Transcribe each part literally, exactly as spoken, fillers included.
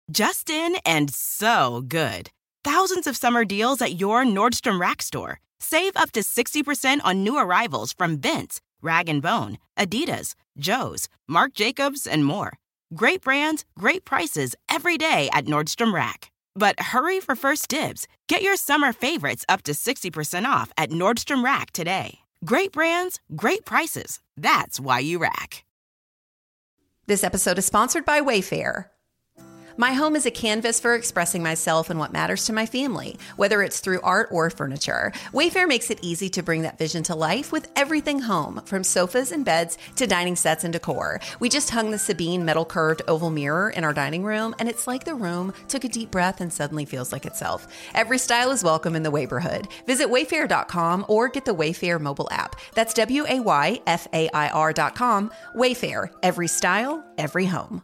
Just in and so good. Thousands of summer deals at your Nordstrom Rack store. Save up to sixty percent on new arrivals from Vince, Rag and Bone, Adidas, Joe's, Marc Jacobs, and more. Great brands, great prices every day at Nordstrom Rack. But hurry for first dibs. Get your summer favorites up to sixty percent off at Nordstrom Rack today. Great brands, great prices. That's why you rack. This episode is sponsored by Wayfair. My home is a canvas for expressing myself and what matters to my family, whether it's through art or furniture. Wayfair makes it easy to bring that vision to life with everything home, from sofas and beds to dining sets and decor. We just hung the Sabine metal curved oval mirror in our dining room, and it's like the room took a deep breath and suddenly feels like itself. Every style is welcome in the Wayborhood. Visit wayfair dot com or get the Wayfair mobile app. That's W A Y F A I R dot com. Wayfair, every style, every home.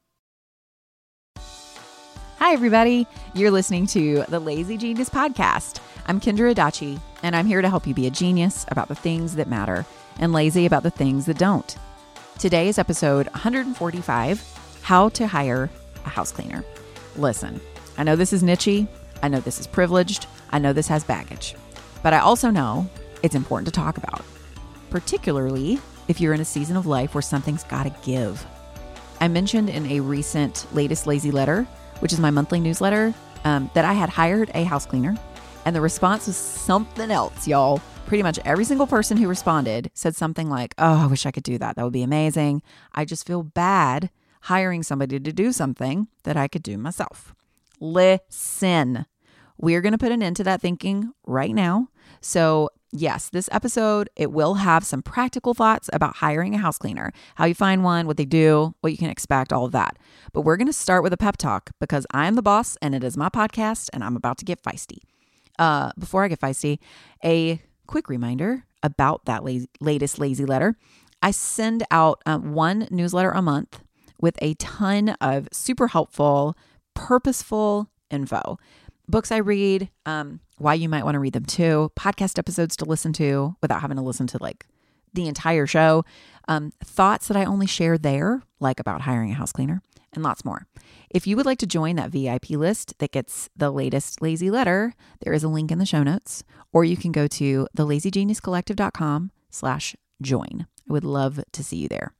Hi, everybody. You're listening to the Lazy Genius Podcast. I'm Kendra Adachi, and I'm here to help you be a genius about the things that matter and lazy about the things that don't. Today is episode one forty-five, How to Hire a House Cleaner. Listen, I know this is niche. I know this is privileged. I know this has baggage. But I also know it's important to talk about, particularly if you're in a season of life where something's got to give. I mentioned in a recent Latest Lazy Letter, which is my monthly newsletter, um, that I had hired a house cleaner, and the response was something else, y'all. Pretty much every single person who responded said something like, oh, I wish I could do that. That would be amazing. I just feel bad hiring somebody to do something that I could do myself. Listen, we're going to put an end to that thinking right now. So yes, this episode, it will have some practical thoughts about hiring a house cleaner, how you find one, what they do, what you can expect, all of that. But we're going to start with a pep talk because I am the boss and it is my podcast and I'm about to get feisty. Uh, before I get feisty, a quick reminder about that la- latest lazy letter. I send out um, one newsletter a month with a ton of super helpful, purposeful info. Books I read, um, why you might want to read them too, podcast episodes to listen to without having to listen to like the entire show, um, thoughts that I only share there, like about hiring a house cleaner, and lots more. If you would like to join that V I P list that gets the latest lazy letter, there is a link in the show notes, or you can go to thelazygeniuscollective.com slash join. I would love to see you there.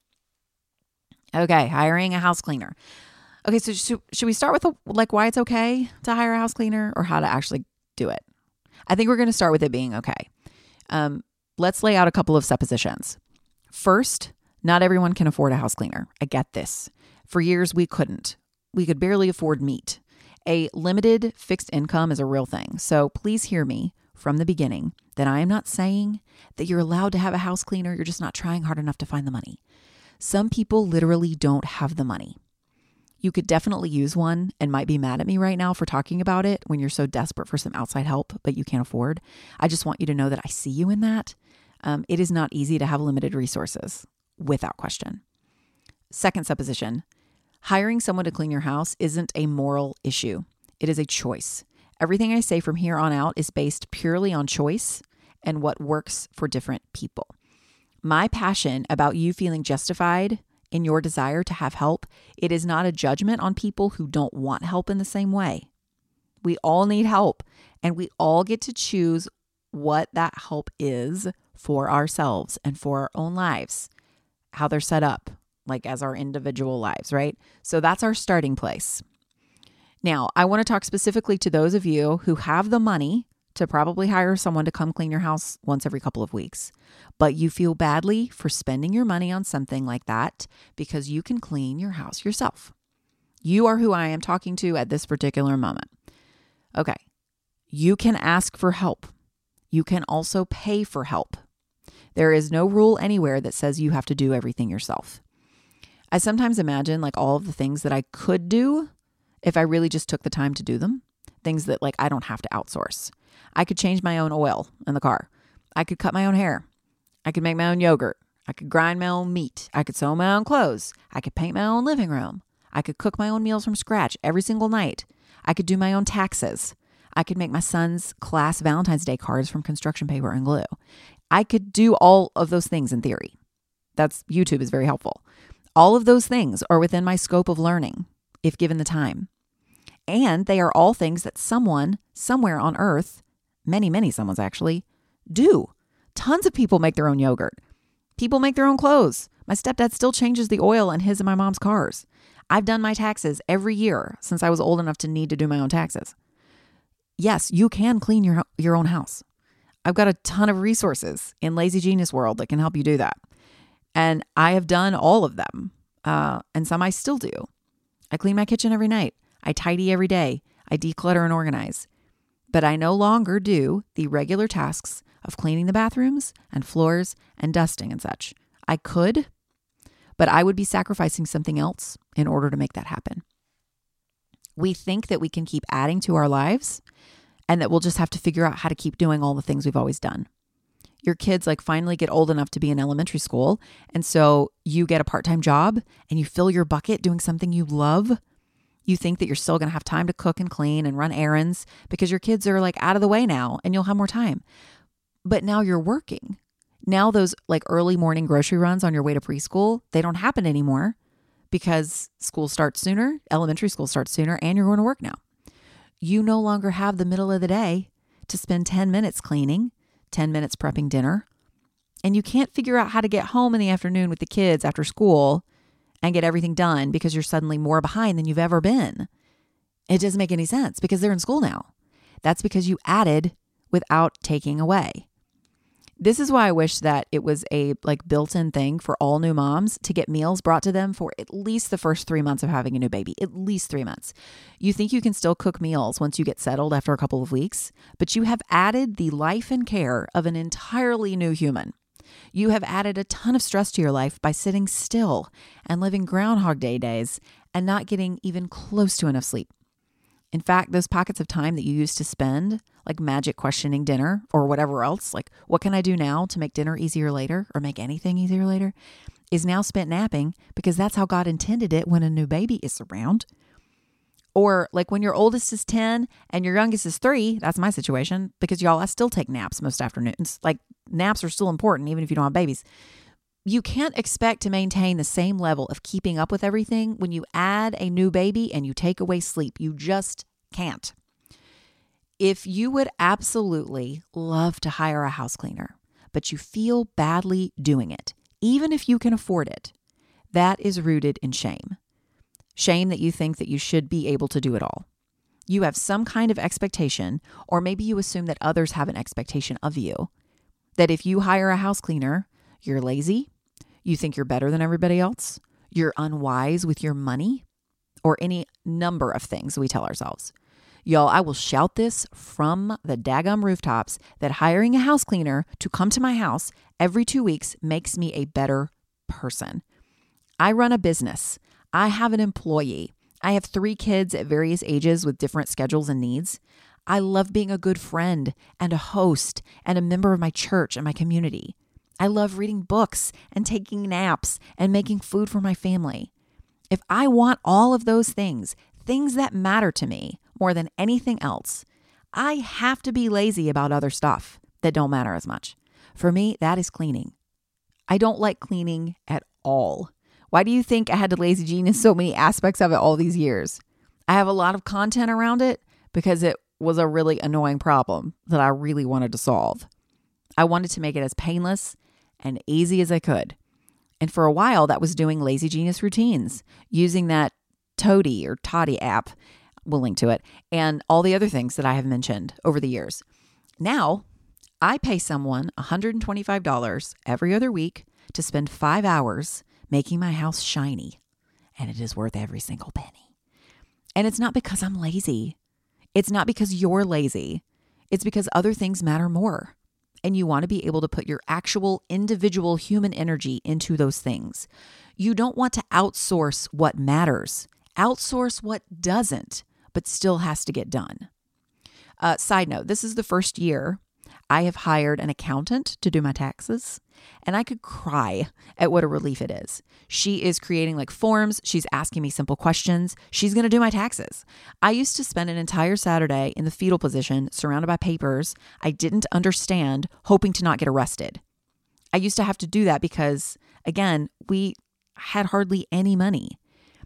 Okay, hiring a house cleaner. Okay, so should, should we start with a, like why it's okay to hire a house cleaner or how to actually do it? I think we're going to start with it being okay. Um, let's lay out a couple of suppositions. First, not everyone can afford a house cleaner. I get this. For years, we couldn't. We could barely afford meat. A limited fixed income is a real thing. So please hear me from the beginning that I am not saying that you're allowed to have a house cleaner. You're just not trying hard enough to find the money. Some people literally don't have the money. You could definitely use one and might be mad at me right now for talking about it when you're so desperate for some outside help, but you can't afford. I just want you to know that I see you in that. Um, it is not easy to have limited resources, without question. Second supposition, hiring someone to clean your house isn't a moral issue. It is a choice. Everything I say from here on out is based purely on choice and what works for different people. My passion about you feeling justified in your desire to have help, it is not a judgment on people who don't want help in the same way. We all need help, and we all get to choose what that help is for ourselves and for our own lives, how they're set up, like as our individual lives, right? So that's our starting place. Now, I want to talk specifically to those of you who have the money to probably hire someone to come clean your house once every couple of weeks, but you feel badly for spending your money on something like that because you can clean your house yourself. You are who I am talking to at this particular moment. Okay, you can ask for help. You can also pay for help. There is no rule anywhere that says you have to do everything yourself. I sometimes imagine like all of the things that I could do if I really just took the time to do them, things that like I don't have to outsource. I could change my own oil in the car. I could cut my own hair. I could make my own yogurt. I could grind my own meat. I could sew my own clothes. I could paint my own living room. I could cook my own meals from scratch every single night. I could do my own taxes. I could make my son's class Valentine's Day cards from construction paper and glue. I could do all of those things in theory. That's YouTube is very helpful. All of those things are within my scope of learning if given the time. And they are all things that someone somewhere on earth, many, many someone's actually, do. Tons of people make their own yogurt. People make their own clothes. My stepdad still changes the oil in his and my mom's cars. I've done my taxes every year since I was old enough to need to do my own taxes. Yes, you can clean your, your own house. I've got a ton of resources in Lazy Genius World that can help you do that. And I have done all of them. Uh, and some I still do. I clean my kitchen every night. I tidy every day. I declutter and organize. But I no longer do the regular tasks of cleaning the bathrooms and floors and dusting and such. I could, but I would be sacrificing something else in order to make that happen. We think that we can keep adding to our lives and that we'll just have to figure out how to keep doing all the things we've always done. Your kids like finally get old enough to be in elementary school. And so you get a part-time job and you fill your bucket doing something you love. You think that you're still going to have time to cook and clean and run errands because your kids are like out of the way now and you'll have more time. But now you're working. Now those like early morning grocery runs on your way to preschool, they don't happen anymore because school starts sooner, elementary school starts sooner, and you're going to work now. You no longer have the middle of the day to spend ten minutes cleaning, ten minutes prepping dinner, and you can't figure out how to get home in the afternoon with the kids after school and get everything done because you're suddenly more behind than you've ever been. It doesn't make any sense because they're in school now. That's because you added without taking away. This is why I wish that it was a like built-in thing for all new moms to get meals brought to them for at least the first three months of having a new baby, at least three months. You think you can still cook meals once you get settled after a couple of weeks, but you have added the life and care of an entirely new human. You have added a ton of stress to your life by sitting still and living Groundhog Day days and not getting even close to enough sleep. In fact, those pockets of time that you used to spend, like magic questioning dinner or whatever else, like what can I do now to make dinner easier later or make anything easier later, is now spent napping because that's how God intended it when a new baby is around. Or like when your oldest is ten and your youngest is three, that's my situation because y'all, I still take naps most afternoons. Like naps are still important even if you don't have babies. You can't expect to maintain the same level of keeping up with everything when you add a new baby and you take away sleep. You just can't. If you would absolutely love to hire a house cleaner, but you feel badly doing it, even if you can afford it, that is rooted in shame. Shame that you think that you should be able to do it all. You have some kind of expectation, or maybe you assume that others have an expectation of you, that if you hire a house cleaner, you're lazy, you think you're better than everybody else, you're unwise with your money, or any number of things we tell ourselves. Y'all, I will shout this from the daggum rooftops that hiring a house cleaner to come to my house every two weeks makes me a better person. I run a business. I have an employee. I have three kids at various ages with different schedules and needs. I love being a good friend and a host and a member of my church and my community. I love reading books and taking naps and making food for my family. If I want all of those things, things that matter to me more than anything else, I have to be lazy about other stuff that don't matter as much. For me, that is cleaning. I don't like cleaning at all. Why do you think I had to Lazy Genius so many aspects of it all these years? I have a lot of content around it because it was a really annoying problem that I really wanted to solve. I wanted to make it as painless and easy as I could. And for a while, that was doing Lazy Genius routines, using that Toady or Toddy app, we'll link to it, and all the other things that I have mentioned over the years. Now, I pay someone one hundred twenty-five dollars every other week to spend five hours making my house shiny, and it is worth every single penny. And it's not because I'm lazy. It's not because you're lazy. It's because other things matter more. And you want to be able to put your actual individual human energy into those things. You don't want to outsource what matters. Outsource what doesn't, but still has to get done. Uh, side note, this is the first year I have hired an accountant to do my taxes, and I could cry at what a relief it is. She is creating like forms. She's asking me simple questions. She's going to do my taxes. I used to spend an entire Saturday in the fetal position, surrounded by papers I didn't understand, hoping to not get arrested. I used to have to do that because, again, we had hardly any money.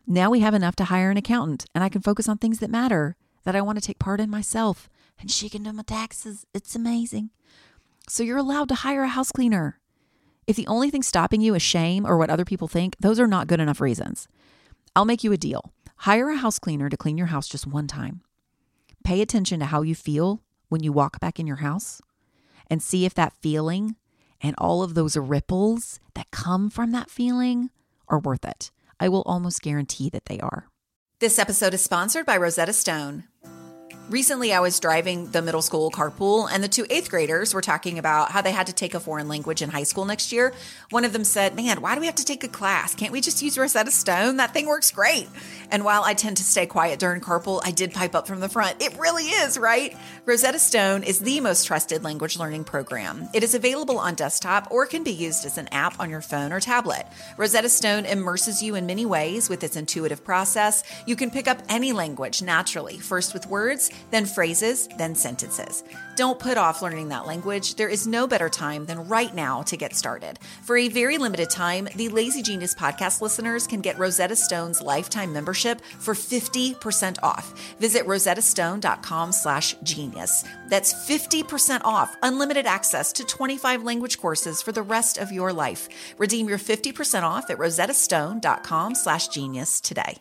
Now we have enough to hire an accountant, and I can focus on things that matter, that I want to take part in myself, and she can do my taxes. It's amazing. So you're allowed to hire a house cleaner. If the only thing stopping you is shame or what other people think, those are not good enough reasons. I'll make you a deal. Hire a house cleaner to clean your house just one time. Pay attention to how you feel when you walk back in your house and see if that feeling and all of those ripples that come from that feeling are worth it. I will almost guarantee that they are. This episode is sponsored by Rosetta Stone. Recently, I was driving the middle school carpool, and the two eighth graders were talking about how they had to take a foreign language in high school next year. One of them said, man, why do we have to take a class? Can't we just use Rosetta Stone? That thing works great. And while I tend to stay quiet during carpool, I did pipe up from the front. It really is, right? Rosetta Stone is the most trusted language learning program. It is available on desktop or can be used as an app on your phone or tablet. Rosetta Stone immerses you in many ways with its intuitive process. You can pick up any language naturally, first with words, then phrases, then sentences. Don't put off learning that language. There is no better time than right now to get started. For a very limited time, the Lazy Genius podcast listeners can get Rosetta Stone's lifetime membership for fifty percent off. Visit rosettastone.com slash genius. That's fifty percent off, unlimited access to twenty-five language courses for the rest of your life. Redeem your fifty percent off at rosettastone.com slash genius today.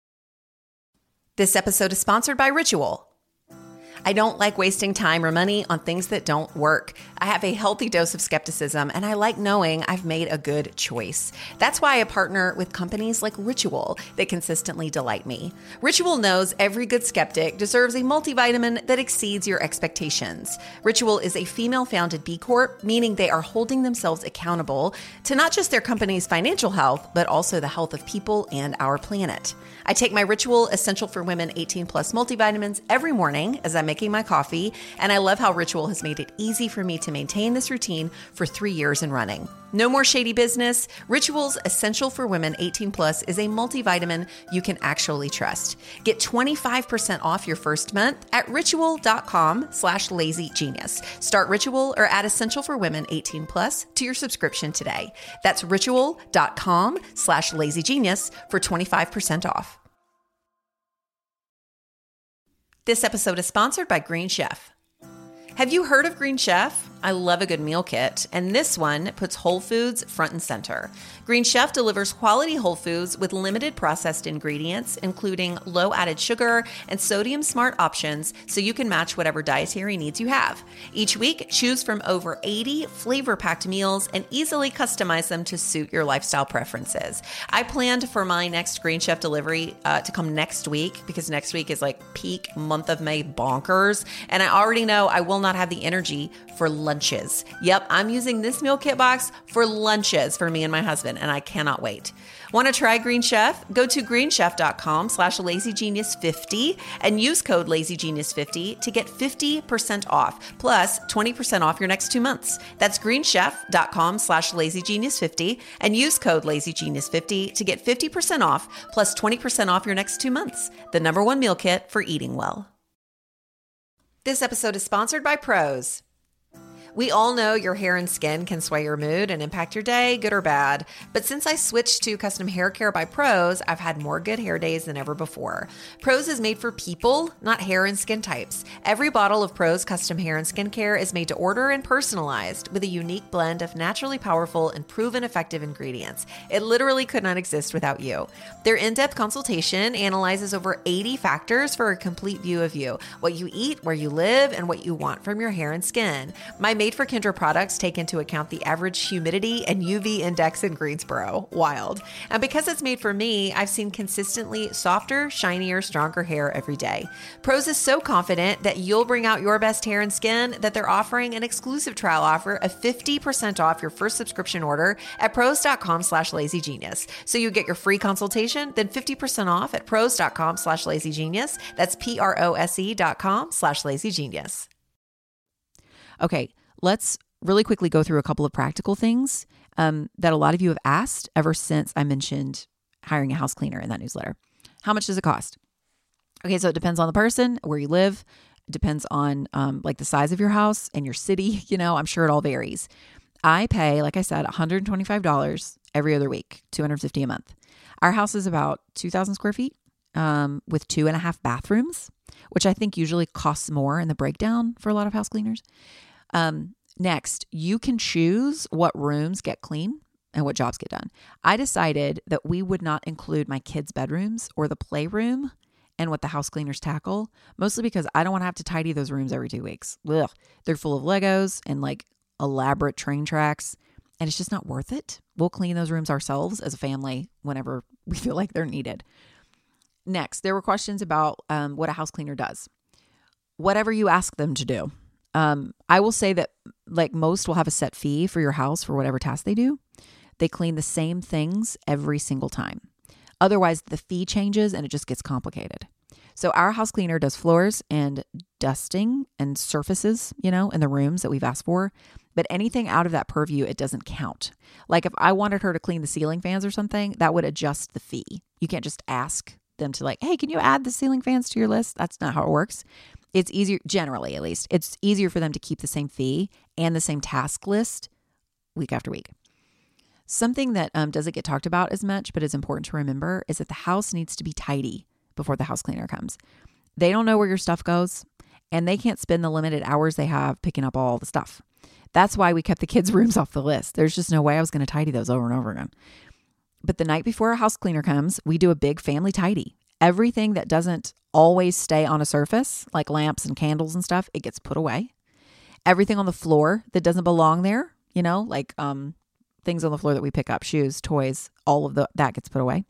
This episode is sponsored by Ritual. I don't like wasting time or money on things that don't work. I have a healthy dose of skepticism, and I like knowing I've made a good choice. That's why I partner with companies like Ritual that consistently delight me. Ritual knows every good skeptic deserves a multivitamin that exceeds your expectations. Ritual is a female-founded B Corp, meaning they are holding themselves accountable to not just their company's financial health, but also the health of people and our planet. I take my Ritual Essential for Women eighteen plus multivitamins every morning as I'm making my coffee, and I love how Ritual has made it easy for me to maintain this routine for three years and running. No more shady business. Ritual's Essential for Women eighteen plus is a multivitamin you can actually trust. Get twenty-five percent off your first month at ritual.com slash lazygenius. Start Ritual or add Essential for Women eighteen plus to your subscription today. That's ritual.com slash lazygenius for twenty-five percent off. This episode is sponsored by Green Chef. Have you heard of Green Chef? I love a good meal kit, and this one puts whole foods front and center. Green Chef delivers quality whole foods with limited processed ingredients, including low added sugar and sodium smart options, so you can match whatever dietary needs you have. Each week, choose from over eighty flavor-packed meals and easily customize them to suit your lifestyle preferences. I planned for my next Green Chef delivery uh, to come next week, because next week is like peak month of May bonkers, and I already know I will not have the energy for lunches. Yep, I'm using this meal kit box for lunches for me and my husband, and I cannot wait. Want to try Green Chef? Go to greenchef.com slash lazygenius50 and use code lazygenius fifty to get fifty percent off, plus twenty percent off your next two months. That's greenchef.com slash lazygenius50 and use code lazygenius50 to get fifty percent off, plus twenty percent off your next two months. The number one meal kit for eating well. This episode is sponsored by Prose. We all know your hair and skin can sway your mood and impact your day, good or bad. But since I switched to custom hair care by Prose, I've had more good hair days than ever before. Prose is made for people, not hair and skin types. Every bottle of Prose custom hair and skin care is made to order and personalized with a unique blend of naturally powerful and proven effective ingredients. It literally could not exist without you. Their in-depth consultation analyzes over eighty factors for a complete view of you, what you eat, where you live, and what you want from your hair and skin. My Made for Kendra products take into account the average humidity and U V index in Greensboro. Wild. And because it's made for me, I've seen consistently softer, shinier, stronger hair every day. Prose is so confident that you'll bring out your best hair and skin that they're offering an exclusive trial offer of fifty percent off your first subscription order at prose.com slash lazygenius. So you get your free consultation, then fifty percent off at prose.com slash lazygenius. That's P-R-O-S-E dot com slash lazygenius. Okay. Let's really quickly go through a couple of practical things um, that a lot of you have asked ever since I mentioned hiring a house cleaner in that newsletter. How much does it cost? Okay, so it depends on the person, where you live. It depends on um, like the size of your house and your city. You know, I'm sure it all varies. I pay, like I said, one hundred twenty-five dollars every other week, two hundred fifty dollars a month. Our house is about two thousand square feet um, with two and a half bathrooms, which I think usually costs more in the breakdown for a lot of house cleaners. Um, next, you can choose what rooms get clean and what jobs get done. I decided that we would not include my kids' bedrooms or the playroom and what the house cleaners tackle, mostly because I don't want to have to tidy those rooms every two weeks. Ugh. They're full of Legos and like elaborate train tracks, and it's just not worth it. We'll clean those rooms ourselves as a family whenever we feel like they're needed. Next, there were questions about um, what a house cleaner does. Whatever you ask them to do. Um, I will say that like most will have a set fee for your house for whatever task they do. They clean the same things every single time. Otherwise, the fee changes and it just gets complicated. So our house cleaner does floors and dusting and surfaces, you know, in the rooms that we've asked for. But anything out of that purview, it doesn't count. Like if I wanted her to clean the ceiling fans or something, that would adjust the fee. You can't just ask them to like, hey, can you add the ceiling fans to your list? That's not how it works. It's easier, generally at least, it's easier for them to keep the same fee and the same task list week after week. Something that um, doesn't get talked about as much, but is important to remember, is that the house needs to be tidy before the house cleaner comes. They don't know where your stuff goes, and they can't spend the limited hours they have picking up all the stuff. That's why we kept the kids' rooms off the list. There's just no way I was going to tidy those over and over again. But the night before a house cleaner comes, we do a big family tidy. Everything that doesn't always stay on a surface, like lamps and candles and stuff, it gets put away. Everything on the floor that doesn't belong there, you know, like um, things on the floor that we pick up, shoes, toys, all of the, that gets put away.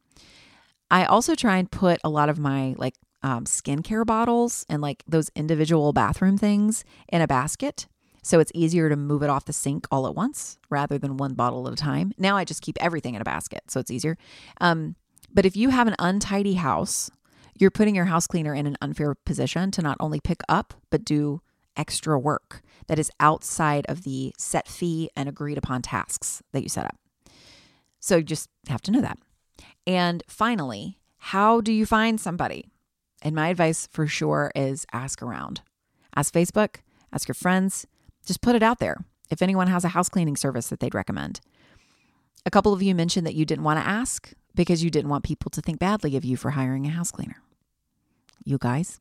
I also try and put a lot of my like um, skincare bottles and like those individual bathroom things in a basket. So it's easier to move it off the sink all at once rather than one bottle at a time. Now I just keep everything in a basket, so it's easier. Um, but if you have an untidy house, you're putting your house cleaner in an unfair position to not only pick up, but do extra work that is outside of the set fee and agreed upon tasks that you set up. So you just have to know that. And finally, how do you find somebody? And my advice for sure is ask around. Ask Facebook, ask your friends, just put it out there. If anyone has a house cleaning service that they'd recommend. A couple of you mentioned that you didn't want to ask because you didn't want people to think badly of you for hiring a house cleaner. You guys.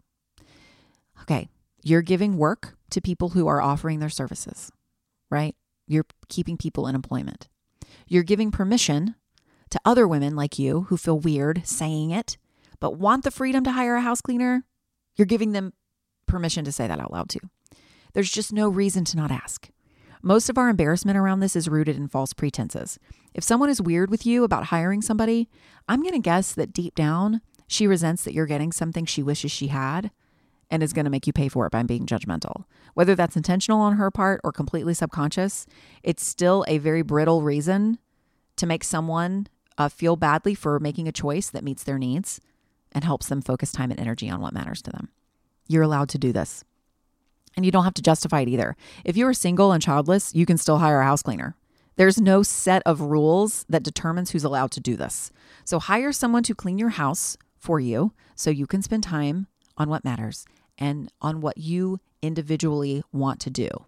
Okay. You're giving work to people who are offering their services, right? You're keeping people in employment. You're giving permission to other women like you who feel weird saying it, but want the freedom to hire a house cleaner. You're giving them permission to say that out loud too. There's just no reason to not ask. Most of our embarrassment around this is rooted in false pretenses. If someone is weird with you about hiring somebody, I'm going to guess that deep down, she resents that you're getting something she wishes she had and is going to make you pay for it by being judgmental. Whether that's intentional on her part or completely subconscious, it's still a very brittle reason to make someone uh, feel badly for making a choice that meets their needs and helps them focus time and energy on what matters to them. You're allowed to do this. And you don't have to justify it either. If you are single and childless, you can still hire a house cleaner. There's no set of rules that determines who's allowed to do this. So hire someone to clean your house for you so you can spend time on what matters and on what you individually want to do.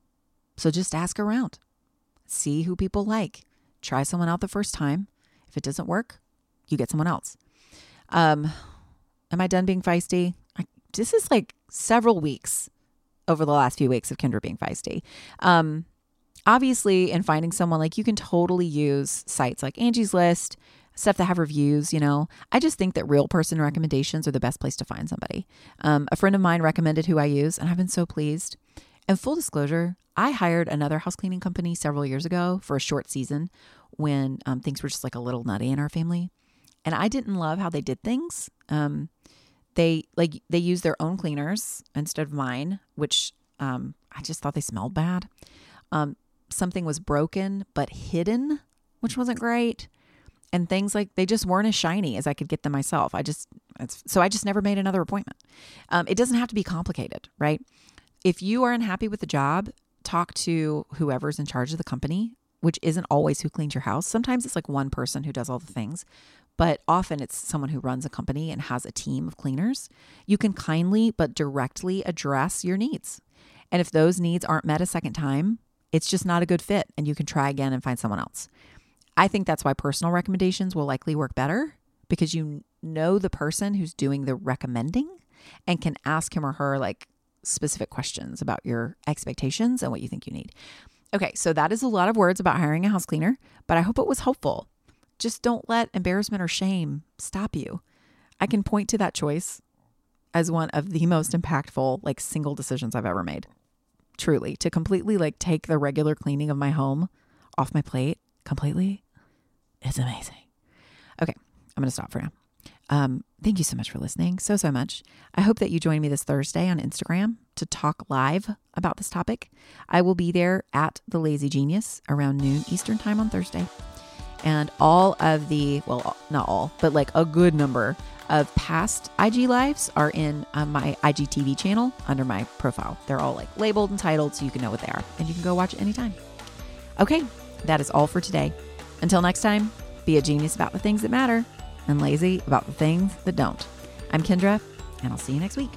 So just ask around. See who people like. Try someone out the first time. If it doesn't work, you get someone else. Um, am I done being feisty? I, this is like several weeks over the last few weeks of Kendra being feisty. Um, obviously, in finding someone, like you can totally use sites like Angie's List, stuff that have reviews, you know. I just think that real person recommendations are the best place to find somebody. Um, a friend of mine recommended who I use, and I've been so pleased. And full disclosure, I hired another house cleaning company several years ago for a short season when um, things were just like a little nutty in our family. And I didn't love how they did things. Um, They like they use their own cleaners instead of mine, which um, I just thought they smelled bad. Um, something was broken but hidden, which wasn't great. And things like they just weren't as shiny as I could get them myself. I just it's, so I just never made another appointment. Um, it doesn't have to be complicated, right? If you are unhappy with the job, talk to whoever's in charge of the company, which isn't always who cleans your house. Sometimes it's like one person who does all the things. But often it's someone who runs a company and has a team of cleaners. You can kindly but directly address your needs. And if those needs aren't met a second time, it's just not a good fit and you can try again and find someone else. I think that's why personal recommendations will likely work better, because you know the person who's doing the recommending and can ask him or her like specific questions about your expectations and what you think you need. Okay, so that is a lot of words about hiring a house cleaner, but I hope it was helpful. Just don't let embarrassment or shame stop you. I can point to that choice as one of the most impactful, like, single decisions I've ever made. Truly, to completely like take the regular cleaning of my home off my plate completely. It's amazing. Okay, I'm going to stop for now. Um, thank you so much for listening. So, so much. I hope that you join me this Thursday on Instagram to talk live about this topic. I will be there at The Lazy Genius around noon Eastern time on Thursday. And all of the, well, not all, but like a good number of past I G lives are in um, my I G T V channel under my profile. They're all like labeled and titled so you can know what they are and you can go watch it anytime. Okay, that is all for today. Until next time, be a genius about the things that matter and lazy about the things that don't. I'm Kendra, and I'll see you next week.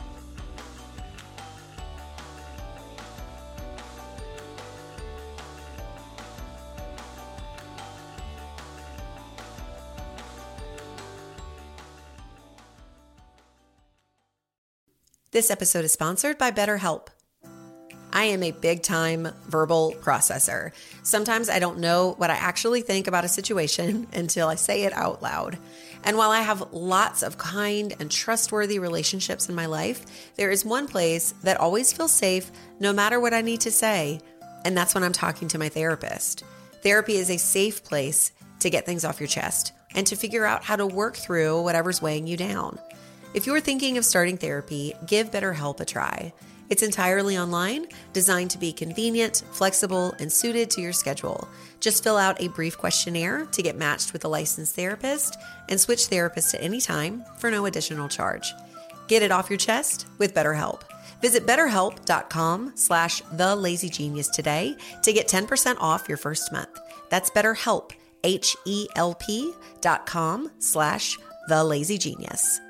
This episode is sponsored by BetterHelp. I am a big-time verbal processor. Sometimes I don't know what I actually think about a situation until I say it out loud. And while I have lots of kind and trustworthy relationships in my life, there is one place that always feels safe no matter what I need to say, and that's when I'm talking to my therapist. Therapy is a safe place to get things off your chest and to figure out how to work through whatever's weighing you down. If you're thinking of starting therapy, give BetterHelp a try. It's entirely online, designed to be convenient, flexible, and suited to your schedule. Just fill out a brief questionnaire to get matched with a licensed therapist and switch therapists at any time for no additional charge. Get it off your chest with BetterHelp. Visit betterhelp.com slash thelazygenius today to get ten percent off your first month. That's BetterHelp, H E L P dot com slash thelazygenius.